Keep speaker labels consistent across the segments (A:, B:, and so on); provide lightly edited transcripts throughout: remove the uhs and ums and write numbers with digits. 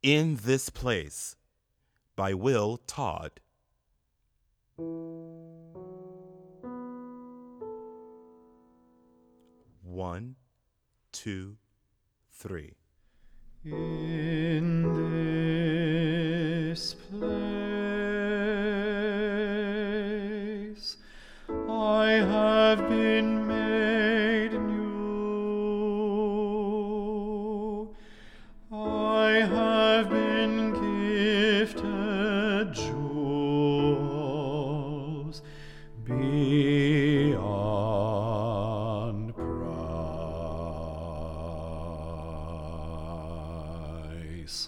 A: In This Place by Will Todd. One, two, three.
B: In this place I have been made new. I have been gifted jewels beyond price.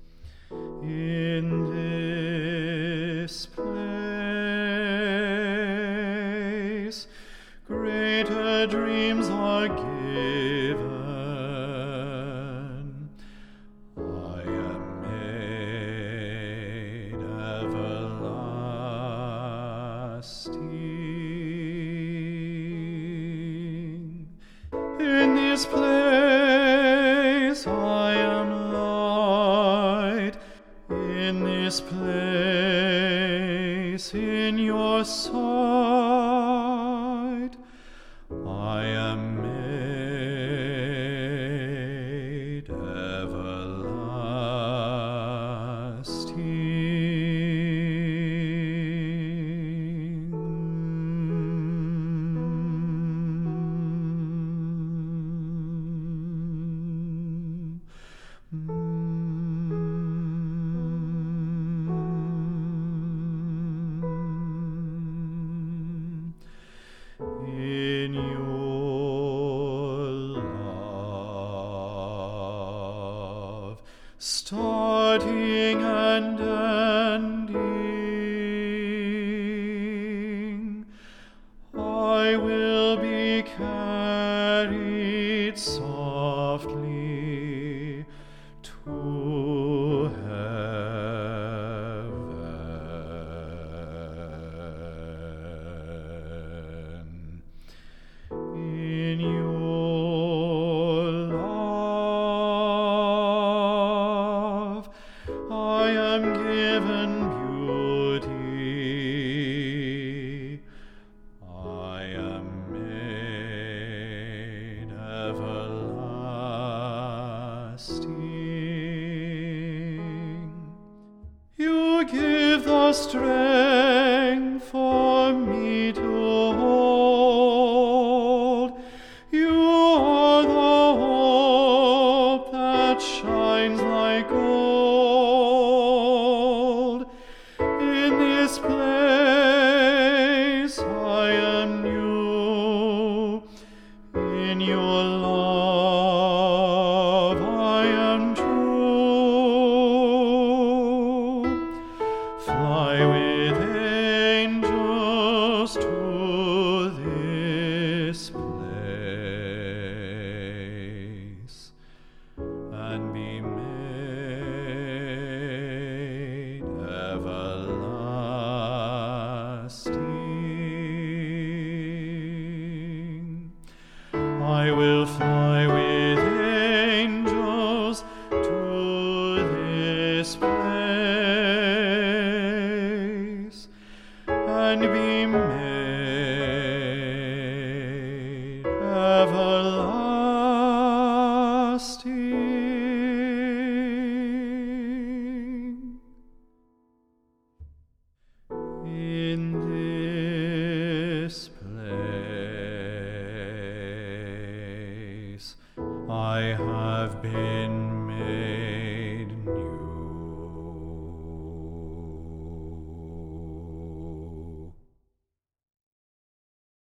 B: In this place, greater dreams are given. I am made everlasting. In this place I am light. In this place, in your sight, I am made in your love, starting and ending, I will be carried softly to heaven. In your love, I am given beauty. I am made everlasting. You give the strength for me to hold. You are the hope that shines like gold. In this place I am new. In your love I am true. Fly with angels to this place and be made everlasting. I will fly with angels to this place and be made everlasting. In this place I have been made